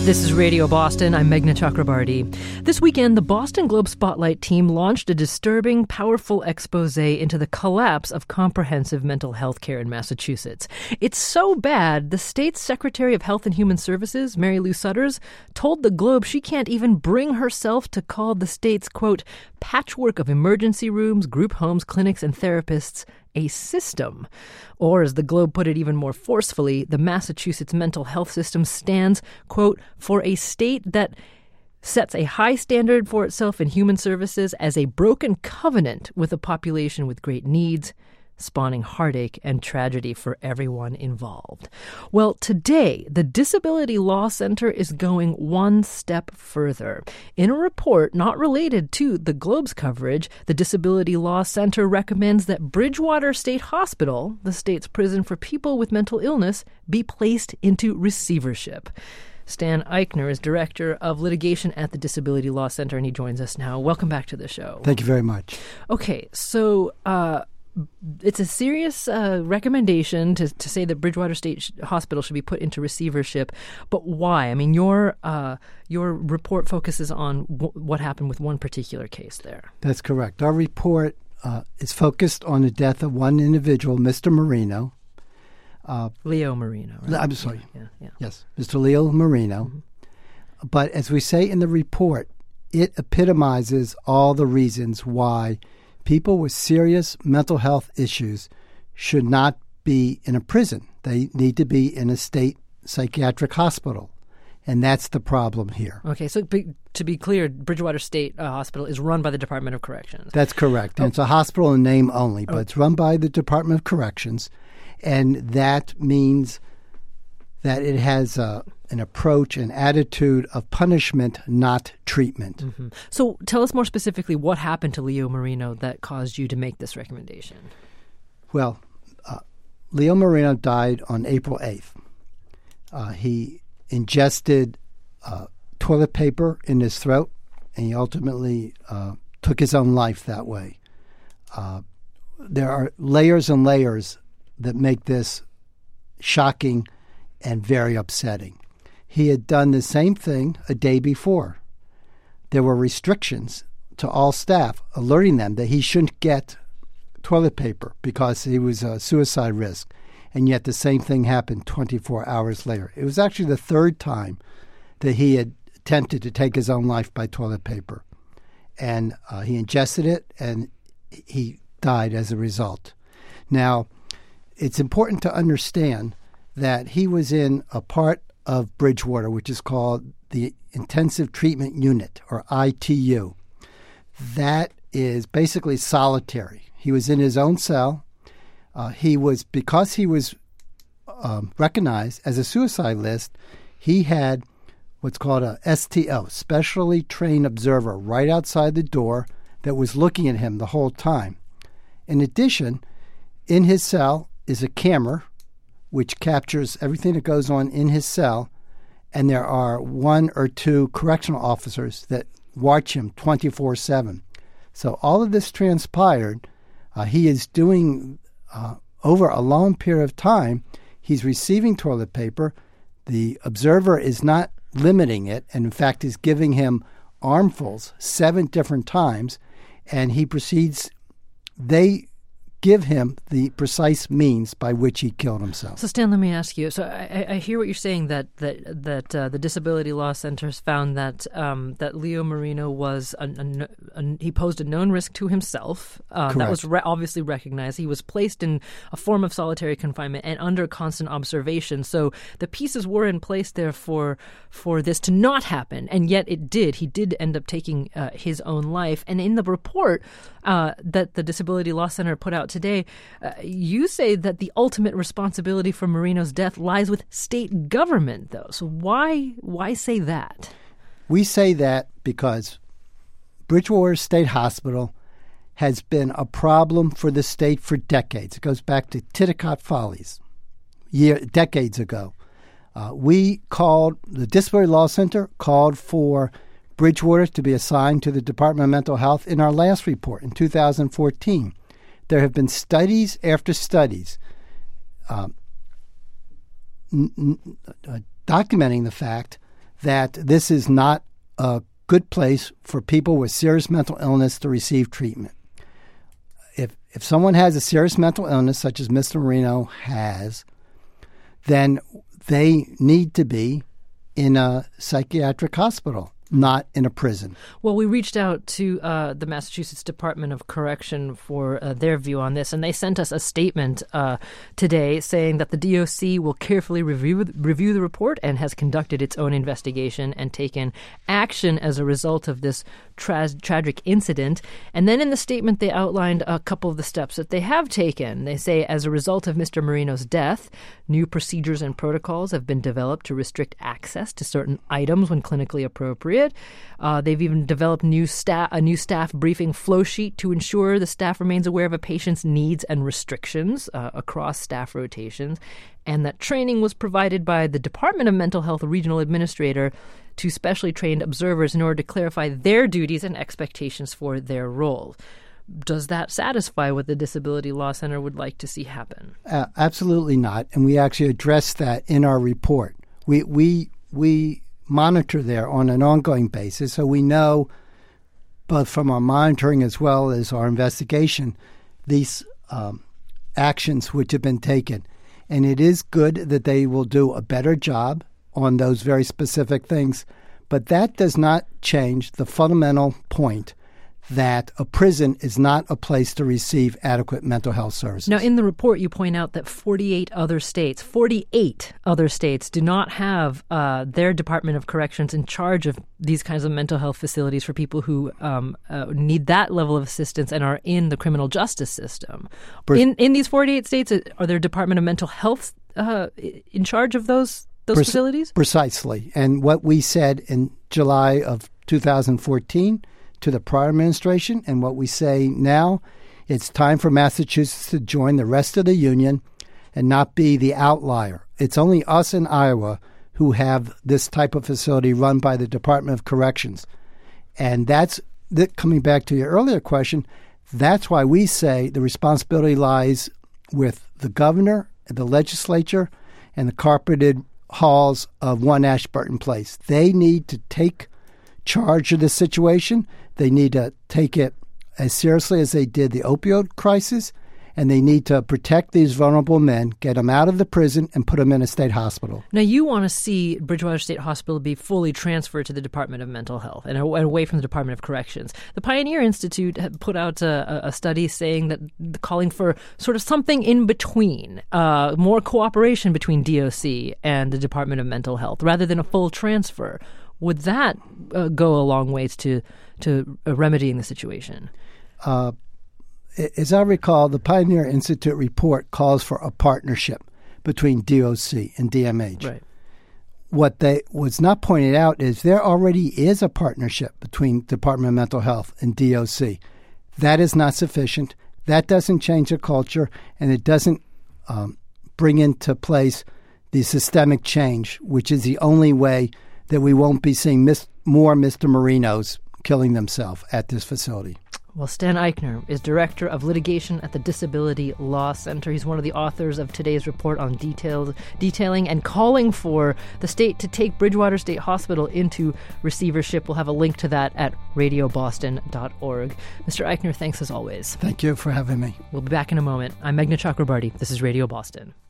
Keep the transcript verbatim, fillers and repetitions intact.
This is Radio Boston. I'm Meghna Chakrabarty. This weekend, the Boston Globe Spotlight team launched a disturbing, powerful expose into the collapse of comprehensive mental health care in Massachusetts. It's so bad, the state's Secretary of Health and Human Services, Mary Lou Sudders, told the Globe she can't even bring herself to call the state's, quote, patchwork of emergency rooms, group homes, clinics, and therapists a system. Or, as the Globe put it even more forcefully, the Massachusetts mental health system stands, quote, for a state that sets a high standard for itself in human services as a broken covenant with a population with great needs, spawning heartache and tragedy for everyone involved. Well, today, the Disability Law Center is going one step further. In a report not related to the Globe's coverage, the Disability Law Center recommends that Bridgewater State Hospital, the state's prison for people with mental illness, be placed into receivership. Stan Eichner is Director of Litigation at the Disability Law Center, and he joins us now. Welcome back to the show. Thank you very much. Okay, so uh, it's a serious uh, recommendation to, to say that Bridgewater State sh- Hospital should be put into receivership, but why? I mean, your uh, your report focuses on w- what happened with one particular case there. That's correct. Our report uh, is focused on the death of one individual, Mister Marino. Uh, Leo Marino. Right? I'm sorry. Yeah, yeah, yeah. Yes, Mister Leo Marino. Mm-hmm. But as we say in the report, it epitomizes all the reasons why people with serious mental health issues should not be in a prison. They need to be in a state psychiatric hospital. And that's the problem here. Okay, so be, to be clear, Bridgewater State uh, Hospital is run by the Department of Corrections. That's correct. And oh. it's a hospital in name only, but oh. it's run by the Department of Corrections. And that means that it has a, an approach, an attitude of punishment, not treatment. Mm-hmm. So tell us more specifically what happened to Leo Marino that caused you to make this recommendation. Well, uh, Leo Marino died on April eighth. Uh, he ingested uh, toilet paper in his throat, and he ultimately uh, took his own life that way. Uh, there are layers and layers that make this shocking and very upsetting. He had done the same thing a day before. There were restrictions to all staff, alerting them that he shouldn't get toilet paper because he was a suicide risk. And yet the same thing happened twenty-four hours later. It was actually the third time that he had attempted to take his own life by toilet paper. And uh, he ingested it, and he died as a result. Now, it's important to understand that he was in a part of Bridgewater, which is called the Intensive Treatment Unit, or I T U. That is basically solitary. He was in his own cell. Uh, he was, because he was um, recognized as a suicide list, he had what's called a S T O, Specially Trained Observer, right outside the door that was looking at him the whole time. In addition, in his cell is a camera which captures everything that goes on in his cell, and there are one or two correctional officers that watch him twenty-four seven. So all of this transpired. Uh, he is doing, uh, over a long period of time, he's receiving toilet paper. The observer is not limiting it, and in fact is giving him armfuls seven different times, and he proceeds, they give him the precise means by which he killed himself. So, Stan, let me ask you. So, I, I hear what you're saying, that that that uh, the Disability Law Centers found that um, that Leo Marino was a, a, a, he posed a known risk to himself. Uh, that was re- obviously recognized. He was placed in a form of solitary confinement and under constant observation. So, the pieces were in place there for for this to not happen, and yet it did. He did end up taking uh, his own life. And in the report uh, that the Disability Law Center put out today, uh, you say that the ultimate responsibility for Marino's death lies with state government, though. So why why say that? We say that because Bridgewater State Hospital has been a problem for the state for decades. It goes back to Titicut Follies, year decades ago. Uh, we called, the Disability Law Center called for Bridgewater to be assigned to the Department of Mental Health in our last report in two thousand fourteen. There have been studies after studies um, n- n- uh, documenting the fact that this is not a good place for people with serious mental illness to receive treatment. If if someone has a serious mental illness, such as Mister Marino has, then they need to be in a psychiatric hospital, not in a prison. Well, we reached out to uh, the Massachusetts Department of Correction for uh, their view on this, and they sent us a statement uh, today saying that the D O C will carefully review review the report and has conducted its own investigation and taken action as a result of this tra- tragic incident. And then in the statement, they outlined a couple of the steps that they have taken. They say, as a result of Mister Marino's death, new procedures and protocols have been developed to restrict access to certain items when clinically appropriate. Uh, they've even developed new staff, a new staff briefing flow sheet to ensure the staff remains aware of a patient's needs and restrictions uh, across staff rotations, and that training was provided by the Department of Mental Health Regional Administrator to specially trained observers in order to clarify their duties and expectations for their role. Does that satisfy what the Disability Law Center would like to see happen? Uh, absolutely not, and we actually addressed that in our report. We we we. monitor there on an ongoing basis, so we know, both from our monitoring as well as our investigation, these um, actions which have been taken. And it is good that they will do a better job on those very specific things, but that does not change the fundamental point that a prison is not a place to receive adequate mental health services. Now, in the report, you point out that forty-eight other states, forty-eight other states do not have uh, their Department of Corrections in charge of these kinds of mental health facilities for people who um, uh, need that level of assistance and are in the criminal justice system. Pre- in in these forty-eight states, are there Department of Mental Health uh, in charge of those those Pre- facilities? Precisely. And what we said in July of two thousand fourteen to the prior administration, and what we say now, it's time for Massachusetts to join the rest of the union and not be the outlier. It's only us in Iowa who have this type of facility run by the Department of Corrections. And that's, that, coming back to your earlier question, that's why we say the responsibility lies with the governor, the legislature, and the carpeted halls of One Ashburton Place. They need to take charge of this situation. They need to take it as seriously as they did the opioid crisis, and they need to protect these vulnerable men, get them out of the prison, and put them in a state hospital. Now, you want to see Bridgewater State Hospital be fully transferred to the Department of Mental Health and away from the Department of Corrections. The Pioneer Institute had put out a, a study saying that, calling for sort of something in between, uh, more cooperation between D O C and the Department of Mental Health, rather than a full transfer. Would that uh, go a long ways to to uh, remedying the situation? Uh, as I recall, the Pioneer Institute report calls for a partnership between D O C and D M H. Right. What they was not pointed out is there already is a partnership between Department of Mental Health and D O C. That is not sufficient. That doesn't change the culture, and it doesn't um, bring into place the systemic change, which is the only way that we won't be seeing mis- more Mister Marinos killing themselves at this facility. Well, Stan Eichner is Director of Litigation at the Disability Law Center. He's one of the authors of today's report on detailed, detailing and calling for the state to take Bridgewater State Hospital into receivership. We'll have a link to that at radio boston dot org. Mister Eichner, thanks as always. Thank you for having me. We'll be back in a moment. I'm Meghna Chakrabarty. This is Radio Boston.